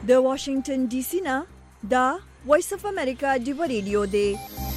د واشنگټن ډي سي نه دا وایس اف امریکا ډیو ریډیو دی.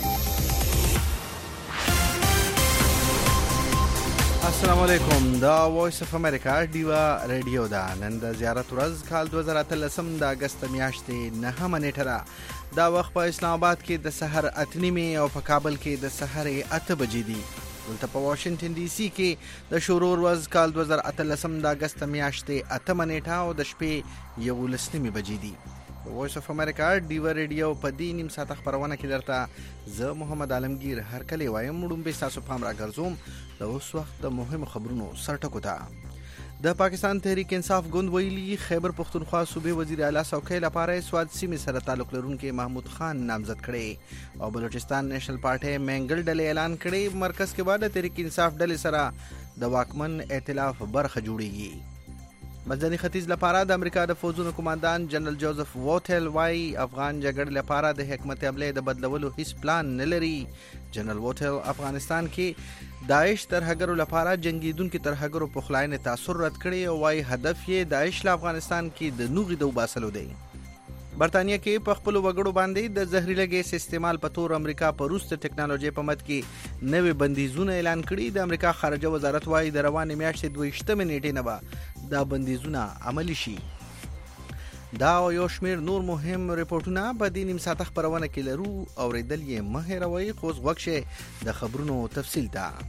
السلام علیکم. دا وایس اف امریکا ډیو ریډیو دا نن د زیارت ورځ کال 2013 د اگست میاشتې 9 نیټه ده. دا وخت په اسلام آباد کې د سحر 8:30 او په کابل کې د سحر 8 بجې دي. دلته په واشنگټن ډي سي کې د شروع ورځ کال 2013 د اگست میاشتې 8 نیټه او د شپې 11 بجې دي. وایس اف امریکا ډیو ریډیو په دې نیم ساعت خبرونه کې درته زه محمد عالمگیر هر کله وایم وډم به تاسو پام راګرځوم د اوس وخت د مهمو خبرونو سرټکو ته. د پاکستان تحریک انصاف ګوند ویلي خیبر پختونخوا صوبې وزیر اعلی څوکۍ لپاره سواد سیمې سره تعلق لرونکي محمود خان نامزد کړي او بلوچستان نیشنل پارټي منګل ډلې اعلان کړي مرکز کې بعد تحریک انصاف ډلې سره د واکمن ائتلاف برخه جوړیږي. منځني ختیځ لپاره د امریکا د فوجونو کمانډان جنرال جوزف ووټل وايي افغان جګړې لپاره د حکمت عملې د بدلولو هیڅ پلان نه لري. جنرال ووټل افغانستان کې داعش ترهګرو لپاره جنگیدونکو ترهګرو په خلاینه تاثر رد کړي او وايي هدف یې داعش له افغانستان کې د نوغي د وباسلو دی. برتانیا کې په خپل وګړو باندې د زهريله ګیس استعمال په تور امریکا په روس ټکنالوژي په مد کې نوې بندیزونه اعلان کړي. د امریکا خارجه وزارت وايي د روانې میاشتې 22 نیټې نه به دا بندیزونه عملی شي. دا او یو شمیر نور مهم ریپورتونه په دې نیم ساعت خبرونه کې لرو او ریدل یې مه هېروئ. خو اوس وخت شي د خبرونو تفصیل ته.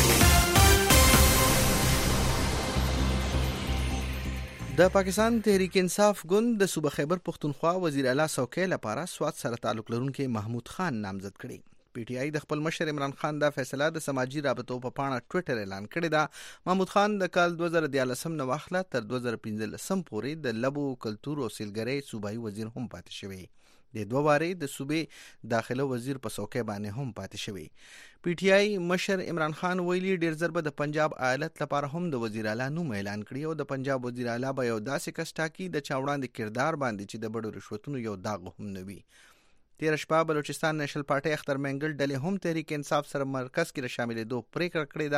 د پاکستان تحریک انصاف ګوند د صوبه خیبر پختونخوا وزیر اعلی څوکۍ لپاره سواد سره تعلق لرونکي محمود خان نامزد کړي. پی ټی آی د خپل مشر عمران خان د فیصله د سماجی رابطو په پاڼه ټویټر اعلان کړی دا. محمود خان د کال 2013 نه واخله تر 2015 پورې د لبو کلتور او سیلګرۍ صوبایي وزیر هم پاتې شوی. د دوه وارې د صوبې داخله وزیر په څوکۍ باندې هم پاتې شوی. پی ټی آی مشر عمران خان ویلي ډیر ضربه د پنجاب ایالت لپاره هم د وزیر اعلی نوم اعلان کړی او د پنجاب وزیر اعلی به یو داسې کس ټاکي د چاوړاند کردار باندې چې د بډو رشوتونو یو داغ هم نه وي. تیر شپه بلوچستان نیشنل پارټي اختر منګل ډلې هم تحریک انصاف سره مرکز کې شاملېدو پریکړه کړې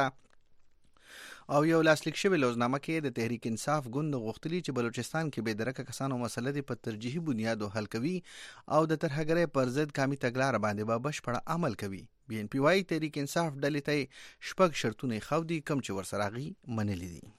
ده او یو لاسلیک شوی لوزنامه کې د تحریک انصاف ګوند غوښتلي چې بلوچستان کې به درکه کسانو مسله دی په ترجیحي بنیاد حل کوي او د ترهګرۍ پر ضد قامي تګلارې باندې به بشپړ عمل کوي. بي ان پی وايي تحریک انصاف ډلې ته شپږ شرطونه خودي کم چې ورسره غي منلي دي.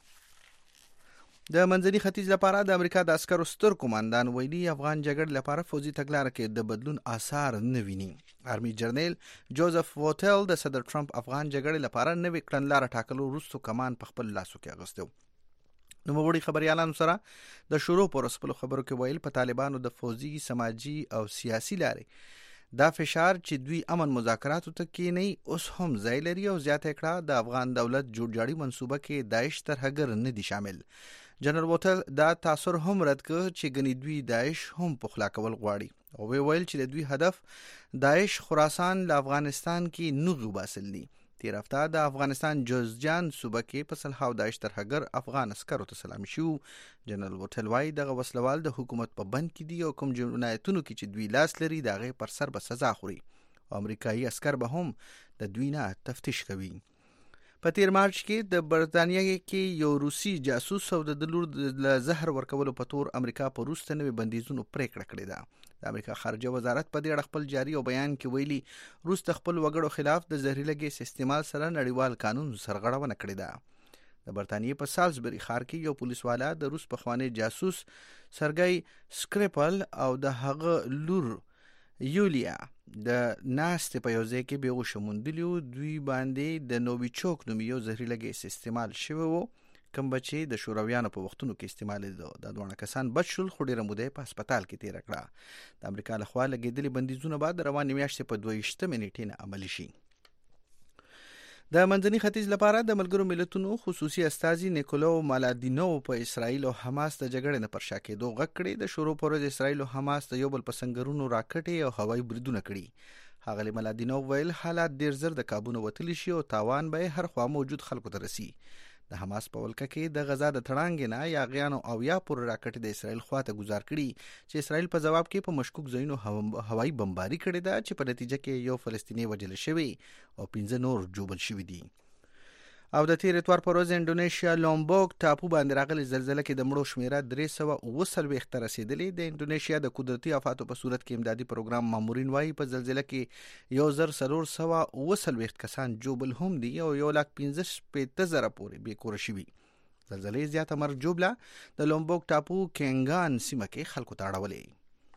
د منځني ختیځ لپاره د امریکا د عسکرو ستر کمانډان ویلي افغان جګړې لپاره فوزي تګلارې کې د بدلون آثار نه ویني. آرمي جنرال جوزف ووټل د صدر ټرمپ افغان جګړې لپاره نوې کړنلاره ټاکلو وروسته کمان په خپل لاسو کې اغوسته. نو وړي خبريالانو سره د شروع پر خپل خبرو کې ویل په طالبانو د فوزي سماجی او سیاسي لارې دا فشار چې دوی امن مذاکراتو ته کېنی اوس هم ځای لري او زیاته کړه د افغان دولت جوړجاړي منصوبه کې داعش ترهګر نه دي شامل. جنرال ووټل دا تاثر هم رد کړ چې ګنې دوی داعش هم پخلا کول غواړي او ویل چې د دوی هدف داعش خراسان له افغانستان کې نوغ وباسل دي. تیر هفته د افغانستان جوزجان صوبه کې په سلهاو داعش ترهګر افغان عسکرو ته سلام شو. جنرال ووټل وايي دغه وسلوال د حکومت په بند کې دي او کوم جنایتونو کې چې دوی لاس لري د هغې پر سر به سزا خوري او امریکایي عسکر به هم د دوی نه تفتیش کوي. په تیر مارچ کې د برتانیا کې یو روسي جاسوس او د لور د زهر ورکولو په تور امریکا په روس ته نوې بندیزونو پریکړه کړې ده. د امریکا خارجه وزارت په دې اړه خپل جاری او بیان کې ویلي روس د خپل وګړو خلاف د زهريله ګیس استعمال سره نړیوال قانون سرغړونه کړې ده. د برتانیې په سالزبری ښار کې یو پولیس والا د روس پخوانی جاسوس سرګی سکریپل او د هغه لور یولیا د ناست په یو ځای کې بیغوش موندلیو. دوی باندې د نوویچوک نوم یو زهريله ګیس استعمال شوی وو کوم بچي د شورویانو په وختونو کې استعمالېده. د دوه کسان بچ شول خو ډیره موده په هسپتال کې تیر کړه. د امریکا لخوا لګیدلي بندیزونه بعد روانې میاشتې په 22 نیټې نه عملي شي. د منځني ختیځ لپاره د ملګرو ملتونو خصوصي استازي نیکولو مالادینو په اسرائیل او حماس د جګړې نه پر شا کېدو غږ کړی. د شروع پر ورځ اسرائیل او حماس د یو بل په سنګرونو راکټې او هوایي بریدونه کړي. ښاغلي مالادینو ویل حالات ډیر زر د قابو نه وتلی شي او تاوان به هر خوا موجود خلکو ته رسي. د حماس په ولکه کې د غزا د تړانګې نه یا غیانو او یا پر راکټ د اسرائیل خواته گزار کړي چې اسرائیل په جواب کې په مشکوک ځایونو هوایي بمباري کړې ده چې په نتیجه کې یو فلسطینی وژل شوی او 15 نور جوړل شوی دي. او د تیر اتوار پر ورځ انډونیشیا لومبوک ټاپو باندې راغلي زلزلې کې د مړو شمیره 340 ته رسیدلې. د انډونیشیا د قدرتي آفاتو په صورت کې امدادي پروګرام مامورین وايي په زلزلې کې 1440 کسان جوبل هم دي او 1,15,000 پورې بې کوره شوي. زلزلې زیاته مرګ جوبله د لومبوک ټاپو کینګان سیمه کې خلکو ته اړولې.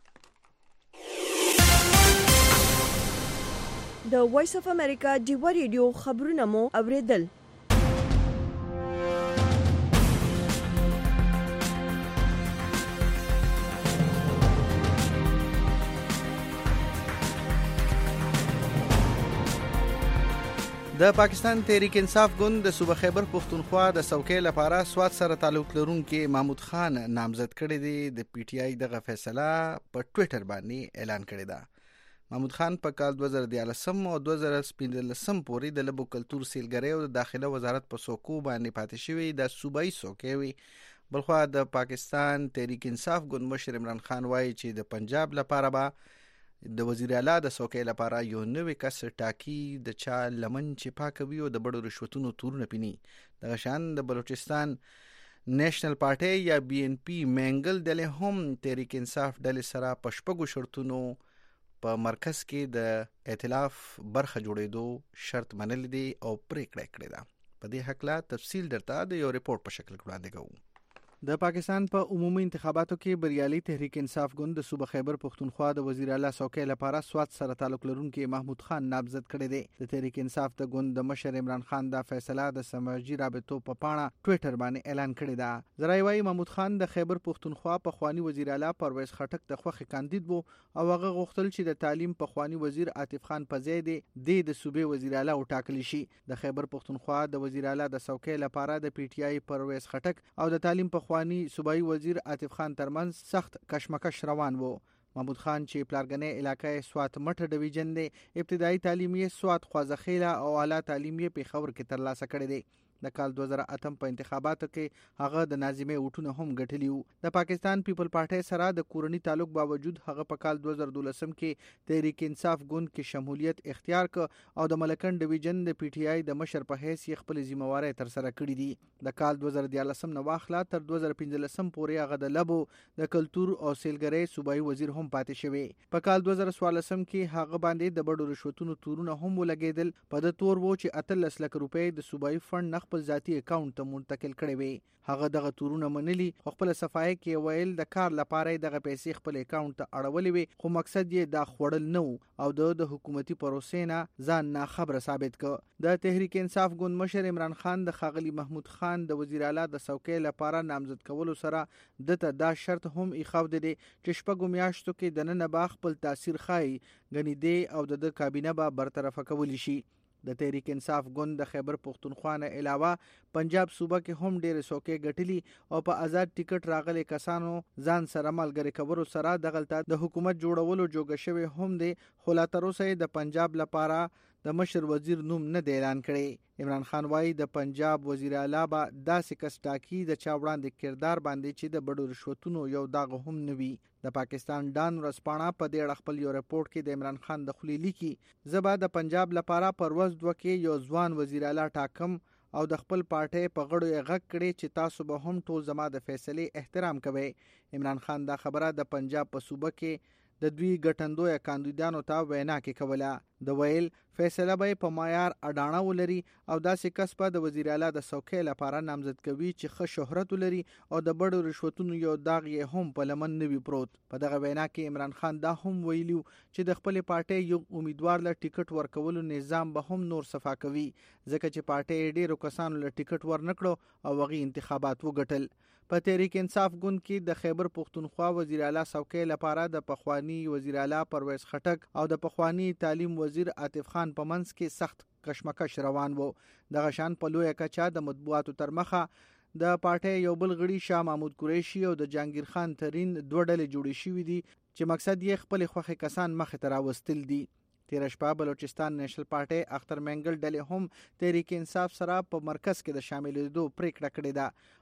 د وایس اف امریکا ډیوا ریډیو خبرونه مو اوریدل. د پاکستان تحریک انصاف ګوند د صوبه خیبر پختونخوا د څوکۍ لپاره سوات سره تعلق لرونکي محمود خان نامزد کړی دی. د پی ټی آی دغه فیصله په ټوئیټر باندې اعلان کړی دی. محمود خان په کال 2013 او 2015 پورې د لبو کلتور سیلګری او د داخله وزارت په څوکو باندې پاتې شوی د صوبایي څوکۍ وي. بلخوا د پاکستان تحریک انصاف ګوند مشر عمران خان وایي چې د پنجاب لپاره به د وزیر اعلی د څوکۍ لپاره یو نوې کس ټاکي د چا لمن چې پاکوي او د بډو رشوتونو تورونه پینی. دغه شان د بلوچستان نیشنل پارټي یا بی ان پی منګل ډلې هم تحریک انصاف ډلې سره په شپږو شرطونو په مرکز کې د ائتلاف برخه جوړېدو شرط منل دي او پریکړه کړې ده. په دې حق لا تفصیل درته د یو ریپورت په شکل وړاندې کوو. د پاکستان په عمومي انتخاباتو کې بریالي تحریک انصاف ګوند د صوبه خیبر پختونخوا د وزیر اعلی څوکۍ لپاره سوات سره تعلق لرونکي محمود خان نامزد کړی دی. د تحریک انصاف د ګوند د مشر عمران خان دا فیصله د سماجی رابطو په پاڼه ټوئیټر باندې اعلان کړی دی. زرای وايي محمود خان د خیبر پختونخوا په خوانی وزیر اعلی پرویز خټک د خوخي کاندید وو او هغه غوښتل چې د تعلیم په خوانی وزیر عاطف خان پزی دی د صوبې وزیر اعلی وټاکل شي. د خیبر پختونخوا د وزیر اعلی د څوکۍ لپاره د پی ټی آی پرویز خټک او د تعلیم په خوانی صوبایي وزیر عاطف خان ترمنځ سخت کشمکش روان وو. محمود خان چې پلارګنې علاقې سوات مټ ډیویژن دی ابتدایي تعلیم یې سوات خوازخیله او اعلی تعلیم یې پیښور کې ترلاسه کړی دی. د کال 2008 په انتخاباتو کې هغه د ناظمې وټونه هم ګټلی وو. د پاکستان پیپل پارټي سره د کورنی تعلق باوجود هغه په کال 2012 کې تحریک انصاف ګوند کې شمولیت اختیار ک او د ملکن ډیویژن د پی ټی آی د مشر په حیث خپل ذمہواری تر سره کړې دي. د کال 2013 نه واخلا تر 2015 پورې هغه د لبو د کلتور او سیلګری صوبایي وزیر هم پاتې شوی. په کال 2014 کې هغه باندې د بډو رشوتونو تورونه هم ولګیدل. په د تور وو چې 13 لک روپۍ د صوبایي فند خپل ذاتی اکاونټ ته منتقل کړي وي. هغه دغه تورونه منلي خپل صفای کې ویل د کار لپاره دغه پیسې خپل اکاونټ ته اړولې وي خو مقصد یې دا خوړل نه او د حکومتي پروسې نه ځان نه خبره ثابت ک. د تحریک انصاف ګوند مشر عمران خان د خاغلی محمود خان د وزیر اعلی د څوکۍ لپاره نامزد کولو سره دته دا شرط هم ایښاو دي چې شپږو میاشتو کې د نن باغ خپل تاثیر خای غنی دی او د کابینه به برطرف کول شي. د تحریک انصاف ګوند د خیبر پختونخوا نه علاوه پنجاب صوبه کې هم ډېر څوکۍ ګټلي او په آزاد ټیکټ راغلي کسانو ځان سره ملګری کولو سره دغلطه د حکومت جوړولو جوګه شوی هم دی. خو لا تر اوسه د پنجاب لپاره د مشر وزیر نوم نه دی اعلان کړی. عمران خان وایي د پنجاب وزیر اعلی به داسې کس ټاکي د چا وړاندې کردار باندې چې د بډو رشوتونو یو داغ هم نه وي. د پاکستان ډان ورځپاڼه په دې اړه خپل یو رپورټ کې د عمران خان د خلی لیکي زبا د پنجاب لپاره پر ورځ دوه کې یو ځوان وزیر اعلی ټاکم او د خپل پارټي په غړو یې غږ کړي چې تاسو به هم ټول زما د فیصلې احترام کوئ. عمران خان دا خبره د پنجاب په صوبه کې د دوی ګټندوی کاندیدانو ته وینا کې کوله. د ویل فیصله به په معیار اډانه ولري او داسې کس په د وزیر اعلی د څوکۍ لپاره نامزد کوي چې ښه شهرت لري او د بډو رشوتونو یو داغ یې هم په لمن نه وي پروت. په دغه وینا کې عمران خان دا هم ویلو چې د خپل پارټي یو امیدوار له ټیکټ ورکولو نظام به هم نور صفا کوي ځکه چې پارټي ډیرو کسانو له ټیکټ ورنکړو او هغه انتخابات وګټل. په تحریک انصاف ګوند کې د خیبر پختونخوا وزیر اعلی څوکۍ لپاره د پخوانی وزیر اعلی پرویز خټک او د پخوانی تعلیم وزیر عاطف خان په منځ کې سخت کشمکش روان وو. دغه شان په لوی کچا د مطبوعاتو تر مخه د پارټي یو بل غړي شاه محمود قریشي او د جهانگیر خان ترین دوه ډلې جوړې شوې دي چې مقصد یې خپل خوخي کسان مخ ته راوستل دي. تیر شپه بلوچستان نیشنل پارټي اختر منګل ډلې هم تحریک انصاف سره په مرکز کې د شاملېدو پریکړه کړې ده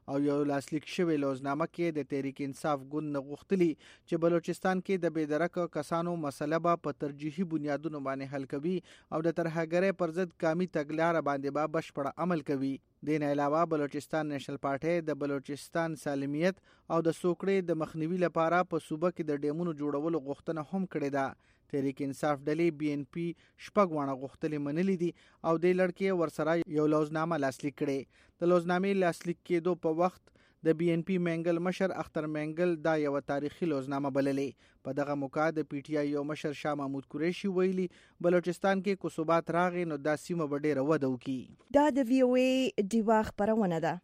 او یو لاسلیک شوی لوزنامه کې د تحریک انصاف ګوند غوښتلی چې بلوچستان کې د بېدرکه کسانو مسله به په ترجیحي بنیادونو باندې حل کوي او د ترهګرۍ پر ضد قامي تګلارې باندې به بشپړ عمل کوي. دین علاوه بلوچستان نېشنل پارټي د بلوچستان سالمیت او د سوکړې د مخنیوي لپاره په صوبه کې د ډیمونو جوړولو غوښتنه هم کړې ده. تحریک انصاف ډلې BNP شپږ وانه غوښتلې منلې دي او د لړکې ورسره یو لوزنامه لاسلیک کړي. د لوزنامې لاسلیک کېدو په وخت د BNP منګل مشر اختر منګل دا یو تاریخي لوزنامه بللې. په دغه موقع د PTI یو مشر شاه محمود قریشي ویلي بلوچستان کې کوثبات راغی نو دا سیمه به ډیره وده وکړي. دا د VOA ډیوا خبرونه ده.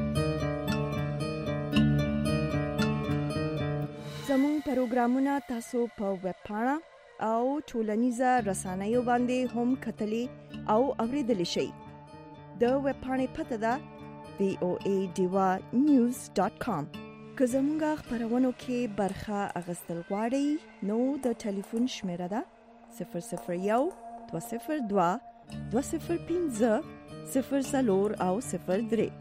زموږ پروګرامونه تاسو په ویب پاڼه او ټولنیزه رسنیو باندې هم کتلی او اوریدلی شئ. د ویب پاڼې پته ده voadiva.news.com. که زموږ خبرونو کې برخه اخیستل غواړئ نو د ټلیفون شمیره ده 001 202 205 04 او 03.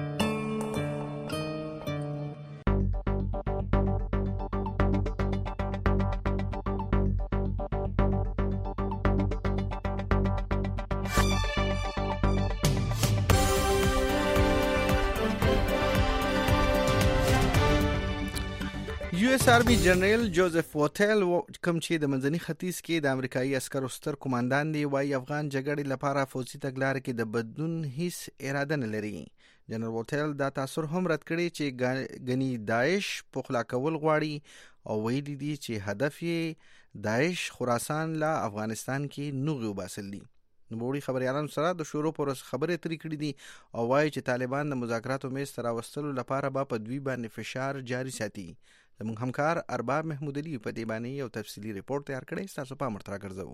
US آرمي جنرال جوزف ووتل کوم چې د منځني ختیځ کې د امریکایي عسکرو ستر کمانډان دی وايي افغان جګړې لپاره فوجي تګلارې کې د بدلون هیڅ اراده نه لري. جنرال ووتل دا تاثر هم رد کړی چې غني داعش پخلا کول غواړي او ویلي دي چې هدف یې داعش خراسان لا افغانستان کې نوغي وباسل دي. نوموړي خبريالانو سره د شروع پر خبرې ترې کړې دي او وايي چې طالبان د مذاکراتو میز ته راوستلو لپاره به په دوی باندې فشار جاري ساتي. زموږ همکار ارباب محمود علي په دې باندې یو تفصیلی ریپورت تیار کړی، تاسو په امر تر راګرځو.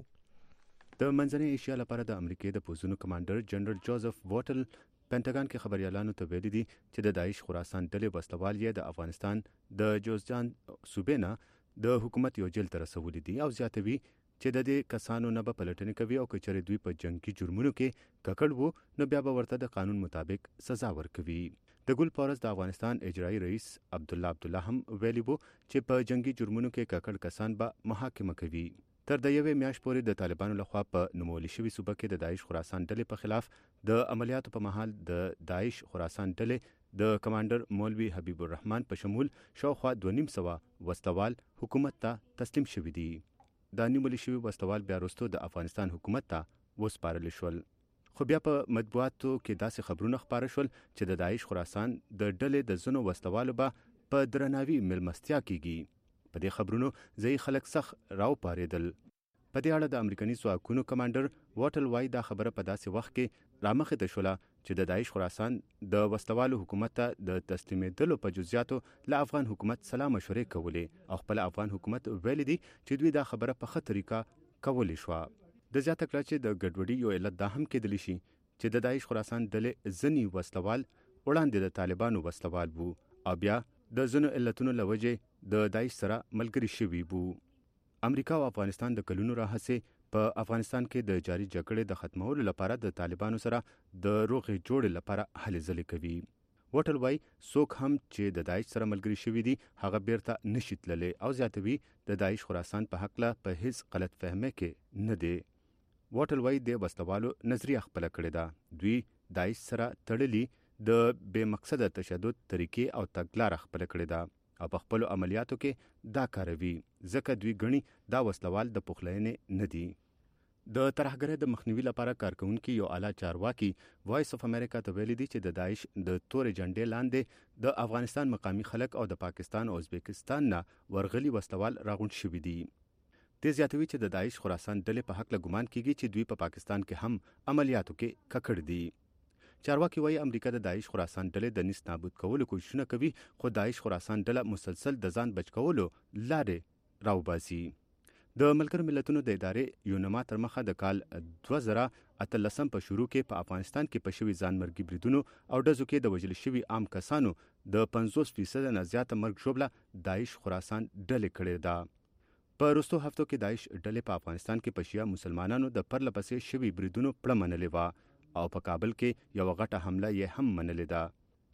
د منځنۍ ایشیا لپاره د امریکای د پوزونو کمانډر جنرال جوزف ووتل پینټاګان کې خبريالانو ته ویلي دي چې د داعش خراسان ډلې وسلوال یې د افغانستان د جوزجان صوبې نه د حکومت یو جیل ته رسولي دي او زیاتوي چې د دې کسانو نه به پلټنې کوي او کچره دوی په جنگي جرمونو کې ککړ وو نو بیا به ورته د قانون مطابق سزا ورکوي. د ګل پارس د افغانستان اجرایی رئیس عبد الله هم ویلي وو چې په جنگي جرمونو کې ککړ کسان به محاکمه کوي. تر د یوې میاشت پورې د طالبانو لخوا په نومولې شوی صوبه کې د داعش خراسان ډلې په خلاف د عملیاتو په مهال د داعش خراسان ډلې د کمانډر مولوی حبیب الرحمن په شمول شاوخوا 250 وسلوال حکومت ته تسلیم شوي دي. دا نیولې شوی وسلوال بیا وروسته د افغانستان حکومت ته وسپارل شول. خو بیا په مطبوعاتو کې داسې خبرونه خپاره شول چې د داعش خراسان د ډلې د ځینو وسلوالو به په درناوي ملمستیا کیږي. په دې خبرونو ځای خلک سخت راوپارېدل. په دې اړه د امریکایي ځواکونو کمانډر ووتل وايي دا خبره په داسې وخت کې رامخې ته شوله چې د داعش خراسان د وسلوالو حکومت ته د تسلیمېدلو په جزئیاتو له افغان حکومت سلا مشورې کولې او خپل افغان حکومت ویلي دي چې دوی دا خبره په ښه طریقه کولی شوه. د زیاته کړه چې د ګډوډۍ یو علت دا هم کېدلی شي چې د داعش خراسان ډلې ځینې وسلوال وړاندې د طالبانو وسلوال وو او بیا د ځینو علتونو له وجې د داعش سره ملګري شوي وو. امریکا او افغانستان د کلونو راهیسې په افغانستان کې د جاري جګړې د ختمولو لپاره د طالبانو سره د روغې جوړې لپاره هلې ځلې کوي. وټل وای څوک هم چې د داعش سره ملګري شوي دي هغه بیرته نشي تللی او زیاتوي د داعش خراسان په حقله په هیڅ غلط فهمه کې نه دی. وټل وای د وسلوالو نظریه خپل کړې ده. دوی داعش سره تړلي د بې مقصده تشدد طریقې او تګلارې خپل کړې ده او په خپل عملیاتو کې دا کاروي ځکه دوی غني دا وسلوال د پخلاینې نه دي. د ترهګرۍ د مخنیوي لپاره کارکونکي یو اعلی چارواکي وایس اف امریکا ته ویلي دي چې د داعش د تورې جنډې لاندې د افغانستان مقامي خلک او د پاکستان او ازبکستان نه ورغلي وسلوال راغونډ شوي دي. د زیاتوي چې د داعش خراسان ډلې په حق له ګمان کیږي چې دوی په پاکستان کې هم عملیاتو کې ککړ دي. چارواکي وایي امریکا د داعش خراسان ډلې د نیست نابود کولو کوششونه کوي خو داعش خراسان ډله مسلسل د ځان بچ کولو لارې راوباسي. د ملګرو ملتونو د ادارې یونما تر مخه د کال 2013 په شروع کې په افغانستان کې په شوي ځانمرګي بریدونو او ډزو کې د وژل شوي عام کسانو د 50% نه زیاته مرګ ژوبله داعش خراسان ډلې کړې ده. په وروستو هفتو کې داعش ډلې په افغانستان کې په شیعه مسلمانانو د پرله پسې شوي بریدونو پړه منلې وه او په کابل کې یو غټه حمله یې هم منلې ده.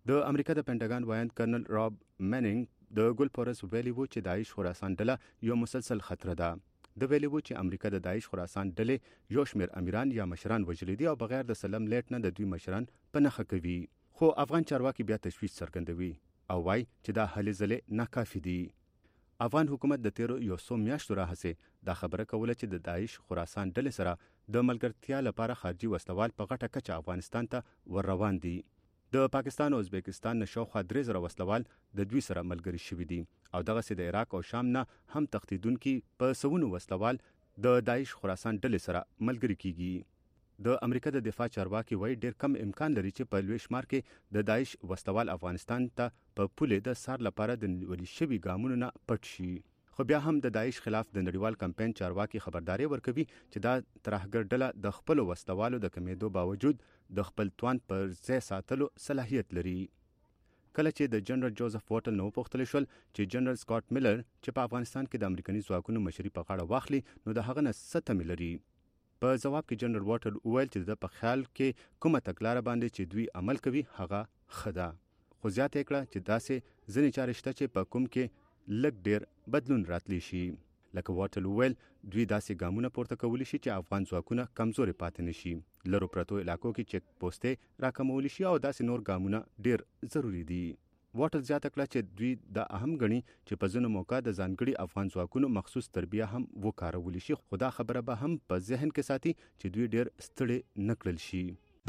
د امریکا د پینټاګان وایند کرنل راب مینینګ د ګلپورس ویلي وو چې داعش خراسان ډله یو مسلسل خطر ده. د ویلي وو چې امریکا د داعش خراسان ډلې یو شمېر امیران یا مشران وژلي دي او بغیر د سلم لیټ نه د دوی مشران په نښه کوي. خو افغان چارواکي بیا تشویش څرګندوي او وایي چې دا هلې ځلې ناکافي دي. افغان حکومت د تیرو یو څو میاشتو راهیسې دا خبره کوله چې د داعش خراسان ډلې سره د ملګرتیا لپاره خارجي وسلوال په غټه کچه افغانستان ته ور روان دي. د پاکستان او ازبکستان نه شاوخوا 3000 وسلوال د دوی سره ملګري شوي دي او دغسې د عراق او شام نه هم تښتېدونکي په سوونو وسلوال د داعش خراسان ډلې سره ملګري کیږي. د امریکا د دفاع چارواکي وایي ډېر کم امکان لري چې په لوی شمار کې د داعش وسلوال افغانستان ته په پولې د سار لپاره د نیولې شوي ګامونو نه پټ شي. خو بیا هم د داعش خلاف د نړیوال کمپاین چارواکي خبرداري ورکوي چې دا ترهګر ډله د خپل وسلوالو د کمیدو باوجود د خپل توان پر ځای ساتلو صلاحیت لري. کله چې د جنرال جوزف وټل نو پوښتل شول چې جنرال سکاٹ میلر چې په افغانستان کې د امریکایي ځواکونو مشري په غاړه واخلي نو د هغه نه څه تمه لري. په جواب کې جنرال وټل وویل چې د په خیال کې کومه تګلاره باندې چې دوی عمل کوي هغه ښه ده. خو زیاته کړه چې داسې ځینې چارې شته چې په کوم کې لږ ډیر بدلون راتلی شي. لکه وټل ویل دوی داسې ګامونه پورته کولی شي چې افغان ځواکونه کمزوري پاتې نشي. لرو پرتو علاقو کې چک پوسټې راکمولی شي او داسې نور ګامونه ډیر ضروری دي. وټل زیاته کړه چې دوی دا اهم ګڼي چې په ځینو موقع د ځانګړي افغان ځواکونو مخصوص تربیه هم وکارولی شي. خو دا خبره به هم په ذهن کې ساتي چې دوی ډیر ستړي نه کړل شي.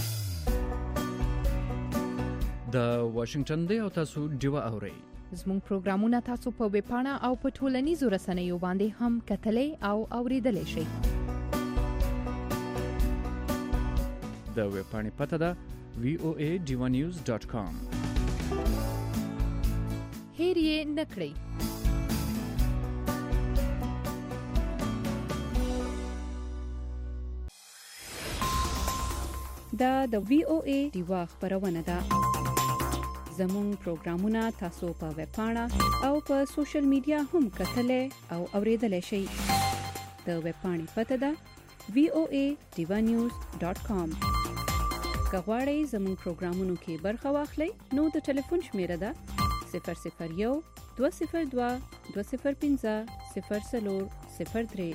د واشنگټن دی او تاسو ډیوه اورئ. زموږ پروګرامونه تاسو په ویب پاڼه او په ټولنیزو رسنیو باندې هم کتلای او اوریدلای شئ. د ویب پاڼې پته ده voadivanews.com. هیر یې نکړئ. دا د VOA ډیوا خبرونه ده. زموږ پروګرامونه تاسو په ویب پاڼه او په سوشل میډیا هم کتلای او اوریدلای شئ. د ویب پاڼې پته ده voadivanews.com. که غواړئ زموږ پروګرامونو کې برخه واخلئ نو د ټلیفون شمیره ده 001 202 205 0403.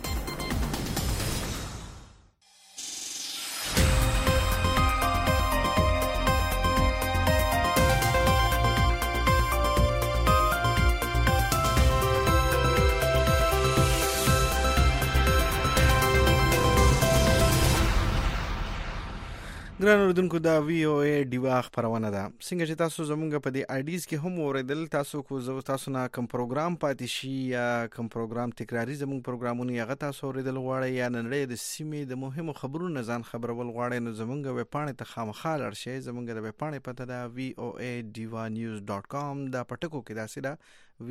ګران اوردونکو دا VOA ډیوا خبرونه ده. څنګه چې تاسو زمونږ په دې آیډیز کې هم اوریدل تاسو کو زو تاسو نه کوم پروګرام پاتې شي یا کوم پروګرام تکراری زمونږ پروګرامونه یا تاسو اوریدل غواړئ یا نړۍ د سیمې د مهمو خبرونو ځان خبرول غواړئ نو زمونږ ویب پاڼې ته خامخا لاړ شئ. زمونږ د ویب پاڼې پته ده voadivanews.com. دا پټکو کې داسې ده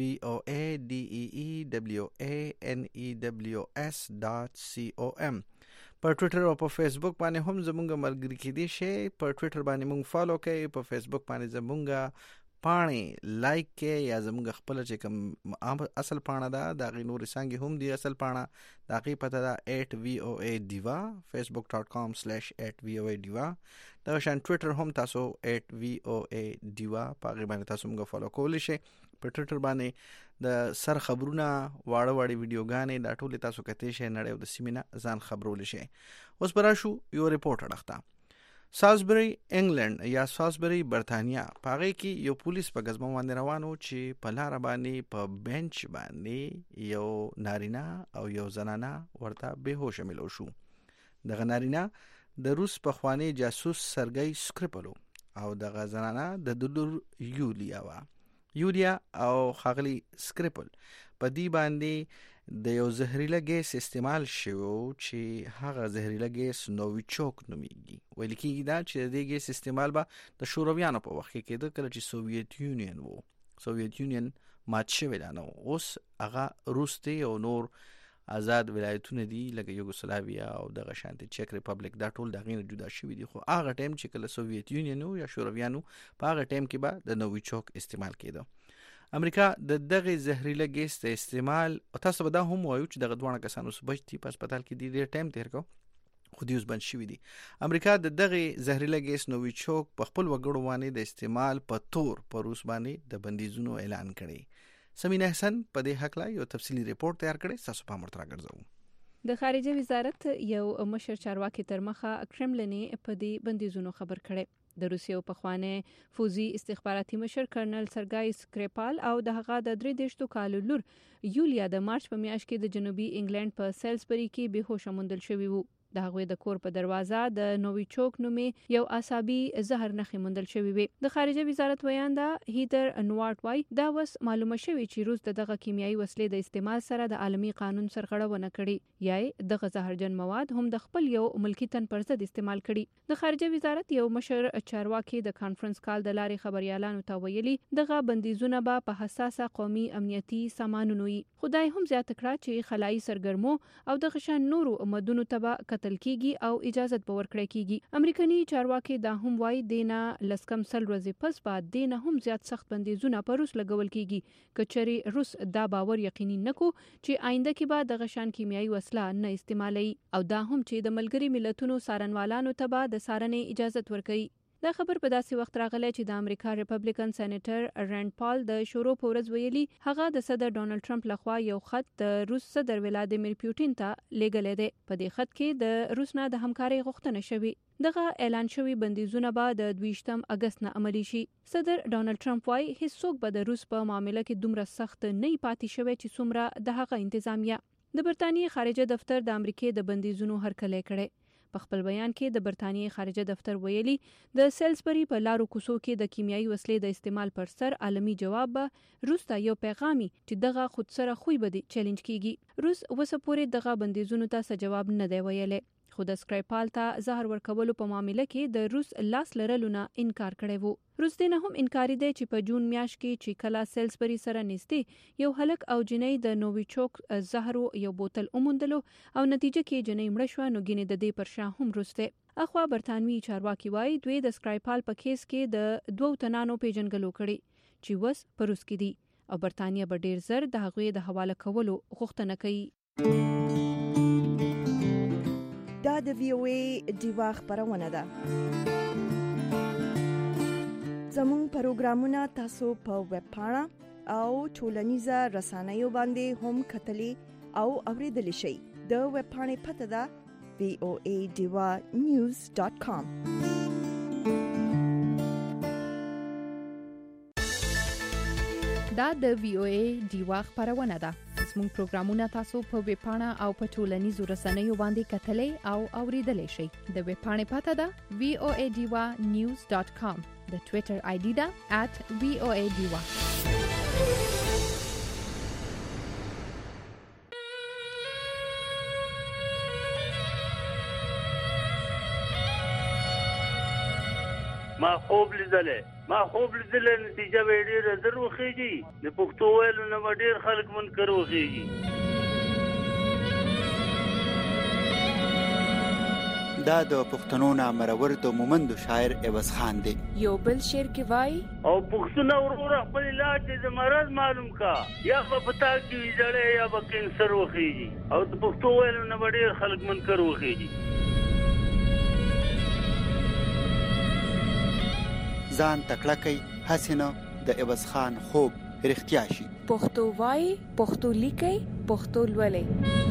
voadevanews.com. په ټوئیټر او په فیسبوک باندې هم زمونږ ملګری کېدی شي. په ټوئیټر باندې مونږ فالو کړئ، په فیسبوک باندې زمونږ پاڼې لایک کړئ یا زمونږ خپل چې کوم اصل پاڼه ده دا غي نور څنګه هم دی اصل پاڼه دا غي پته ده @voadiva facebook.com/@voadiva. دا شان ټوئیټر هم تاسو @voadiva په غي باندې تاسو موږ فالو کولی شئ. په ټوئیټر باندې د سر خبرونه واړه واړه ویډیوګانې دا ټول تاسو کتئ شئ نړۍ او د سیمه ځان خبرول شئ. اوس براشو یو ریپورت اړخته. سالزبری انګلند یا سالزبری برتانیا پاره کې یو پولیس په غزمه باندې روانو چې په لار باندې په بنچ باندې یو نارینه او یو زنانه ورته بهوش ملو شو. دغه نارینه د روس په خوانی جاسوس سرګی سکریپلو او دغه زنانه د دلور یولیا او خاغلی سکریپل په دی باندې د یو زهريله ګیس استعمال شوو چې هغه زهريله ګیس نوویچوک نوميږي. ویل کېږي دا چې د ګیس استعمال به د شورویانو په وخت کې کېده کله چې سوویت یونین مات شوی دا نو. اوس هغه روس ته او نور آزاد ولایتونه دي لکه یوګوسلاویا او دغه شانتي چک ریپبلیک دا ټول دغه نه جدا شوی دي. خو هغه ټیم چې کله سوویت یونین یا شورویانو په هغه ټیم کې به د نوویچوک استعمال کېده. امریکا د دغه زهريله ګیس د استعمال او تاسو به دا هم وایو چې دغه دوه کسانو سبج تی په هسپتال کې د ډیر ټایم تیر کو خو دیوز بند شوی دي. امریکا د دغه زهرجن ګیس نوویچوک په خپل وګړو باندې د استعمال په تور په روس باندې د بندیزونو اعلان کړي. سمینه حسن په دې حق لا یو تفصیلی ریپورت تیار کړي، تاسو په امر تراګرځو. د خارجه وزارت یو مشر چارواکي تر مخه کرملن په دې بندیزونو خبر کړي. د روسیې په خوانه فوزي استخباراتي مشر کرنل سرګای سکریپال او د هغه د 33 کالو لور یولیا د مارچ په میاشت کې د جنوبي انګلند په سیلسبری کې بهوش موندل شوی وو. د هغوی د کور په دروازه د نوویچوک نومې یو عصابي زهر نښې موندل شوی وي. د خارجه وزارت ویاندا هیدر نوارټ وای دا وس معلومه شوی چې روس دغه کیمیاوي وسلې د استعمال سره د عالمي قانون سرغړونه کړې یا دغه زهرجن مواد هم د خپل یو ملکی تن پر ضد استعمال کړي. د خارجه وزارت یو مشر چارواکي د کانفرنس کال د لارې خبريالانو ته ویلي دغه بندیزونه به په حساسه قومي امنیتي سامانونو وي. خدای هم زیاته کړه چې خلایي سرګرمو او د غشن نورو مدونو ته قتل کیږي او اجازه به ورکړی کیږي. امریکایي چارواکي دا هم وایي دینه لسکم سل ورځې پس بعد دینه هم زیات سخت بندیزونه پر روس لګول کیږي کچري روس دا باور یقیني نکو چې آینده کې به د غشان کیمیاوي وسله نه استعمالي او دا هم چې د ملګری ملتونو سارنوالانو ته به د سارنې اجازه ورکړي. دا خبر په داسې وخت راغلی چې د امریکا ریپبلیکن سېنیټر رند پال د شورو په ورځ ویلي هغه د صدر ډونالد ټرمپ لخوا یو خط د روس صدر ولادیمیر پوتین ته لیږلی دی. په دې خط کې د روس نه د همکارۍ غوښتنه شوې. دغه اعلان شوی بندیزونه به د 28 اگست نه عملی شي. صدر ډونالد ټرمپ وايي هیڅوک به د روس په معاملې کې دومره سخت نه پاتې شوی چې څومره د هغه انتظامیه. د برتانیې خارجه دفتر د امریکای د بندیزونو هرکلی کړي. په خپل بیان کې د برتانیې خارجه دفتر ویلي د سیلسبری په لارو کوڅو کې د کیمیاوي وسلې د استعمال پر سر عالمي جواب به روس ته یو پیغامي چې دغه خود سره خوې به چیلنج کیږي. روس وسه پورې دغه بندیزونو ته څه جواب نه دی ویلي. خو د سکریپال ته زهر ورکولو په معاملې کې د روس لاس لرلو نه انکار کړی وو. روس دې نه هم انکاری دی چې په جون میاشت کې چې کلا سیلسبری سره نږدې یو هلک او جنۍ د نوویچوک زهرو یو بوتل اوموندلو او نتیجه کې جنۍ مړه شوه نو ګینه د دې پر شا هم روس دی. اخوا برتانوي چارواکي وایي دوی د سکریپال په کیس کې د 2 تنانو پیژنګلو کړي چې وس په روس کې دي او برتانیه به ډیر زر د هغوی د حواله کولو غوښتنه کوي. دا د VOA دیوا خبرونه ده. زموږ پروګرامونه تاسو په ویب پاڼه او ټولنیزه رسنیو باندې هم کتلی او اوریدلی شئ. د ویب پاڼې پته ده voadiva.news.com. دا د VOA دیوا خبرونه ده. زموږ پروګرامونه تاسو په ویب پاڼه او په ټولنیزو رسنیو باندې کتلی او اوریدلی شئ. د ویب پاڼې پته ده voadiva.news.com. د ټوئیټر آی ډي ده @voadiva. ما خوب لیدلې نتیجه به ډېره زر وخیږي. د پښتو ویلو نه به ډېر خلک منکر وخیږي. دا د پښتنو نامرور د مومندو شاعر عوض خان دی. یو بل شعر کې وای او پښتون ورور خپل علاج د مرض معلوم کا یا په پتا کې ویځړې یا به کینسر وخیږي او د پښتو ویلو نه به ډېر خلک منکر وخیږي. ځان تکړه کوي حسینه د عوض خان خوب رښتیا شي. پښتو وای پښتو لیکي پښتو لولي.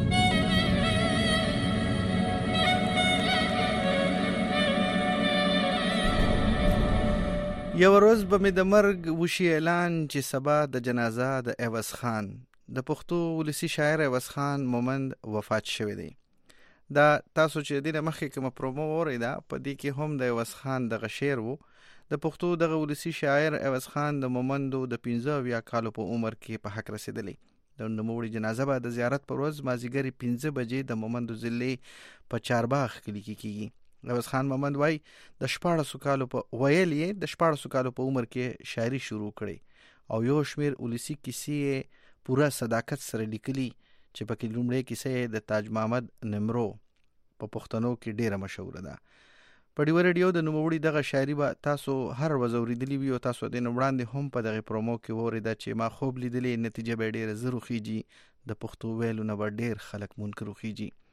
یو ورځ به مې د مرګ وشي اعلان چې سبا د جنازه د عوض خان د پښتو ولسی شاعر عوض خان مومند وفات شوی دی. دا تاسو چې دینه مخکې کوم پرومو اوریدا په دې کې هم د عوض خان د غشیر وو. د پښتو دغه ولسی شاعر عوض خان د مومندو د 15 کالو په عمر کې په حق رسیدلی. د نوموړي جنازه به د زیارت پر ورځ مازیګر 5 بجې د مومندو ضلع په چارباغ کلی کې کیږي. عوض خان مومند وای د 14 کالو په عمر کې شاعري شروع کړي او یو شمیر ولسی کیسې پورا صداقت سره لیکلي چې په کې لومړی کیسه د تاج محمد نمرو په پښتنو کې ډیره مشهوره ده. په ډیو ریډیو د نوموړي دغه شاعري به تاسو هر ورځ اوریدلی وي او تاسو د وړاندې هم په دغه پرومو کې وریدا چې ما خوب لیدلې نتیجه به ډیره زرو خيږي د پښتو ویلو نه ډیر خلک منکر خيږي.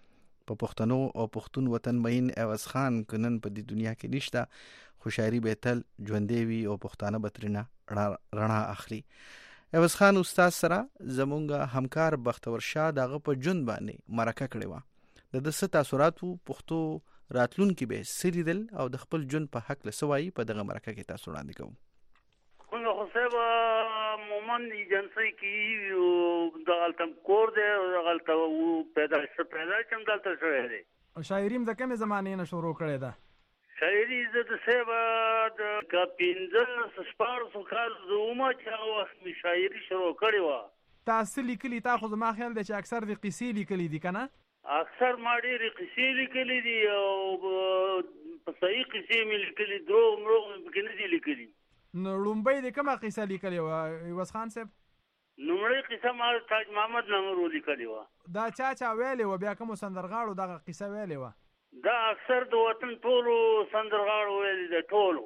په پښتنو او پښتون وطن مین عوض خان کنن په دې دنیا کې نشته خو شاعري به تل ژوندې وي او پښتانه بترینه رڼا اخلي. عوض خان استاد سره زمونږ همکار بختور شاه دغه په جون باندې مرکه کړې و. د څه تاثیراتو پښتو راتلونکي به سریدل او د خپل جون په حق لسوي په دغه مرکه کې تاسو وړاندې کوم. نو خو سبا مومن ایجنسی کی دغلتم کور دی او دغلته پیدا چم دلته شوی دی. شاعریم د کومه زمانه نه شروع کړی ده؟ شاعري د سبا د کپینځل سپارسو کال زوما چې وخت می شاعري شروع کړی و. تاسو لیکلي تا خو زما خیال دی چې اکثر د قصې لیکلي دي کنه؟ اکثر ما ډېرې قصې لیکلي دي او په صحیح قصې مې لیکلي دروغ مروغ مې پکې نه دي لیکلي. نو لومبۍ د کومه قصه لیکلې وه عوض خان صاحب؟ لومړۍ قصه ما تاج محمد نامرو لیکلې وه. دا چا ویلې وه؟ بیا کومو سندرغاړو دغه قصه ویلې وه؟ دا اکثر د وطن ټولو سندرغاړو ویلې ده ټولو.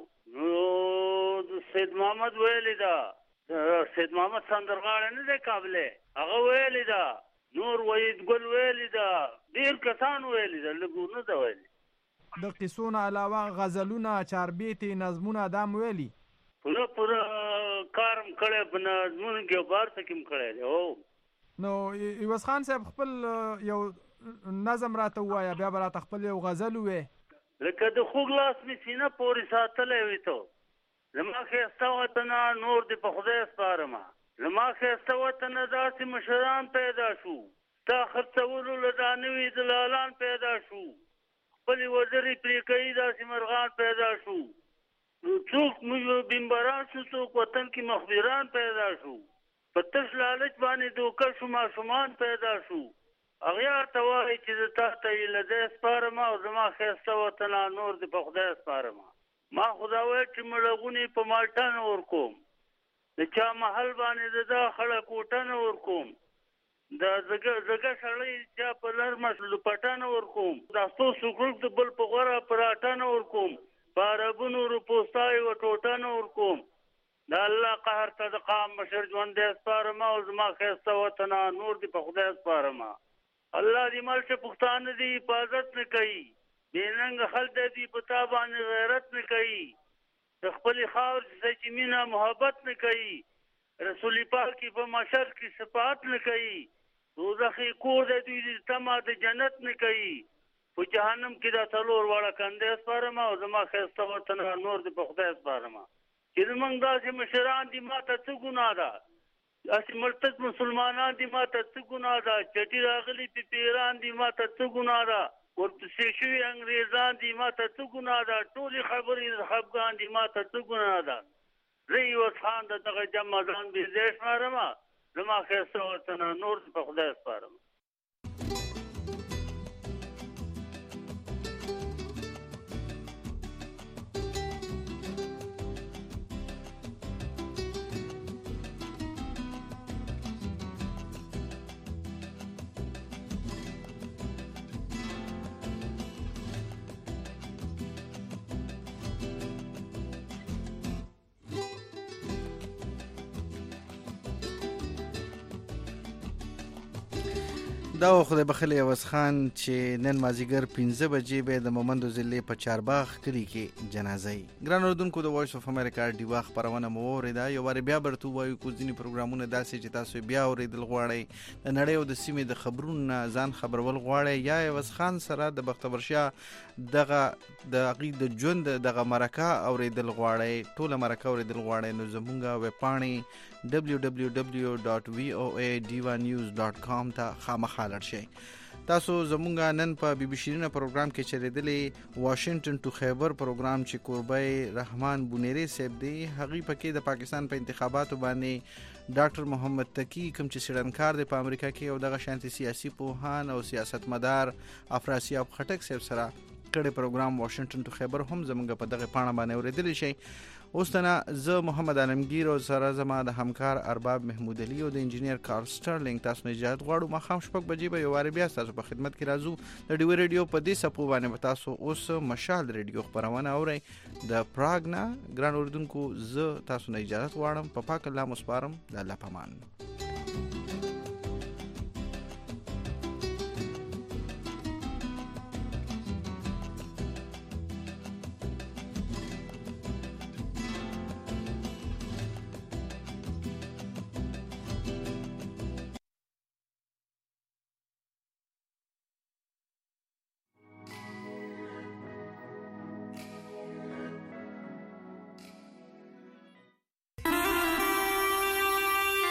نو سید محمد ویلې ده، سید محمد سندرغاړی نه دی کابلی، هغه ویلې ده. نور وحید ګل ویلې ده، ډېر کسان ویلې ده، لږ نه ده ویلې. د قصو نه علاوه غزلونه، چاربیتې، نظمونه دا م ویلي؟ پوره کار م کړی، په نظمونو کې او په هر څه کې م کړی دی. نو عوض خان صاحب خپل یو نظم راته ووایه، بیا به راته خپل یو غزل ووایې. لکه د خوږ لاس مې سینه پورې ساتلی وي ته، زما ښایسته وطنه نور دې په خدای سپارمه. زما ښایسته وطنه داسې مشران پیدا شو، ستا خرڅولو له دا نوي دلالان پیدا شو، خپلې وزرې پرې کوي داسې مرغان پیدا شو. څوک بمبران شو، څوک وطن کې مخبران پیدا شو، په تش لالچ باندې دوکه شو، ماشومان پیدا شو. اغیار ته وایي چې زه تا ته یې له ځای سپارمه او زما ښایسته وطنه نور دې په خدای سپارمه. ما خدا وایي چې مړغونې په مالټه نه ورکوم، د چا محل باندې د دا خړه کوټه نه ورکوم، د زګه سړی چا په لرمه لپټه نه ورکوم، دا څو سوکړک د بل په غوره پراټه نه ورکوم، په عربونو روپوستای و ټوټه نه ورکوم. د الله قهر ته د قام مشر ژوندی سپارمه او زما ښایسته وطنه نور دې په خدای سپارمه. الله دې مل چې پښتانه دې حفاظت نه کوي، بېننګه خلک دې په تا باندې غیرت نه کوي، د خپلې خاورې څخه چې مینه محبت نه کوي، رسول پاک کې په محشر کې شفاعت نه کوي، دوزخي کور د دوی تمه د جنت نه کوي، په جهنم کې دا څلور واړه کندې سپارمه او زما ښایسته وطنه نور دې په خدای سپارمه. چې زمونږ داسې مشران دي، ما ته څه ګناه ده؟ داسې مرتد مسلمانان دي، ما ته څه ګناه ده؟ چټي راغلي پیران دي، ما ته څه ګناه ده؟ ورپسې شوي انګریزان دي، ما ته څه ګناه ده؟ ټولې خبرې خفګان دي، ما ته څه ګناه ده؟ زه عوض خان د دغه جمع ځان بې ځای شمارمه، زما ښایسته وطنه نور په خدای سپارم. دا خدای بخلی عوض خان چې نن مازیګر 15 بجې به د مومندو ضلع په چارباغ کلی کې جنازه ای. ګران اوردونکو د وایس اف امریکا ډیوا خبرونه مو اوریدا، یو واری بیا برته وایو کو ځینی پروګرامونه داسې چې تاسو بیا اوریدل غواړئ، د نړۍ او د سیمې د خبرونو ځان خبرول غواړئ، یا عوض خان سره د بختور شاه دغه د عقید د ژوند دغه مرکه اوریدل غواړئ، ټول مرکه اوریدل غواړئ، نو زمونږ ویب پاڼې www.voadivanews.com ته خامخا لاړ شئ. تاسو زمونږ نن په بي بي شیرینه پروګرام کې چریدلې واشنگټن ټو خیبر پروګرام چې قربای رحمان بونیری صاحب دی، هغه پکې د پاکستان په انتخاباتو باندې ډاکټر محمد تقی کوم چې سړنکار دی په امریکا کې او دغه شانتي سیاسي پوهان او سیاستمدار افراسیاب خټک صاحب سره کړي پروګرام واشنگټن ټو خیبر هم زمونږ په دغه پاڼه باندې اوریدل شي. اوس ته زه محمد عالمگیر او سره زما د همکار ارباب محمود علي او د انجینیر کارل سټرلینګ تاسو نه اجازه غواړو. ما خام شپږ بجې به یو واری بیا تاسو په خدمت کې راځو. د ډیو ریډیو په دې سپو باندې تاسو اوس مشال ریډیو خبرونه اورئ د پراګ نه. ګران اوردونکو زه تاسو نه اجازه غواړم، په پاک الله مسپارم، د الله پامان.